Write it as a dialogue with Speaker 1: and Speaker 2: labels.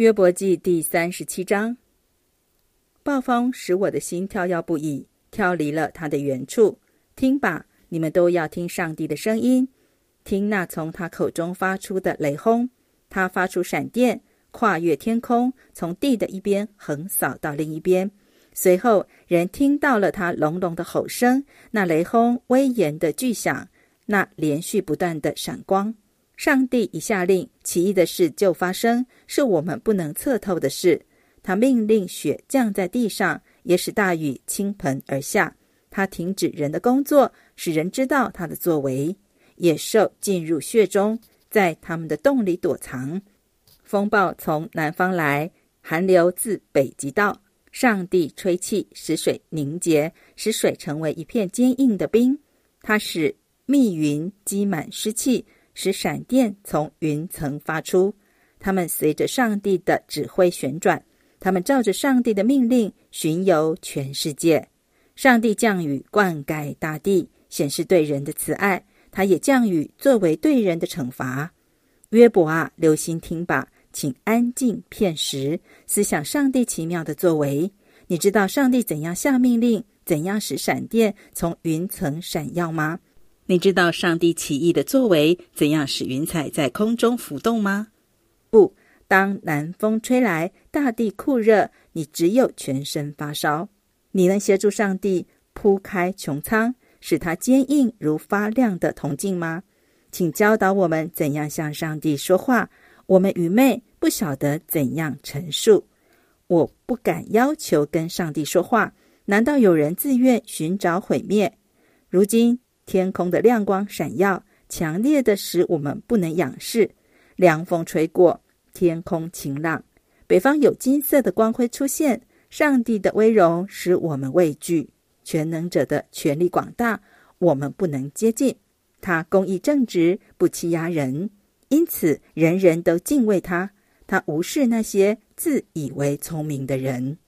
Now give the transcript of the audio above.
Speaker 1: 约伯记第37章。暴风使我的心跳跃不已，跳离了他的原处。听吧，你们都要听上帝的声音，听那从他口中发出的雷轰。他发出闪电，跨越天空，从地的一边横扫到另一边。随后人听到了他隆隆的吼声，那雷轰威严的巨响，那连续不断的闪光。上帝一下令，奇异的事就发生，是我们不能测透的事。他命令雪降在地上，也使大雨倾盆而下。他停止人的工作，使人知道他的作为。野兽进入穴中，在他们的洞里躲藏。风暴从南方来，寒流自北极到。上帝吹气，使水凝结，使水成为一片坚硬的冰。他使密云积满湿气，使闪电从云层发出。他们随着上帝的指挥旋转，他们照着上帝的命令巡游全世界。上帝降雨灌溉大地，显示对人的慈爱，他也降雨作为对人的惩罚。约伯啊，留心听吧，请安静片时，思想上帝奇妙的作为。你知道上帝怎样下命令，怎样使闪电从云层闪耀吗？你知道上帝奇异的作为，怎样使云彩在空中浮动吗？不，当南风吹来，大地酷热，你只有全身发烧。你能协助上帝铺开穹苍，使它坚硬如发亮的铜镜吗？请教导我们怎样向上帝说话，我们愚昧，不晓得怎样陈述。我不敢要求跟上帝说话，难道有人自愿寻找毁灭？如今天空的亮光闪耀，强烈的使我们不能仰视。凉风吹过，天空晴朗，北方有金色的光辉出现。上帝的威荣使我们畏惧，全能者的权力广大，我们不能接近。他公义正直，不欺压人，因此人人都敬畏他。他无视那些自以为聪明的人。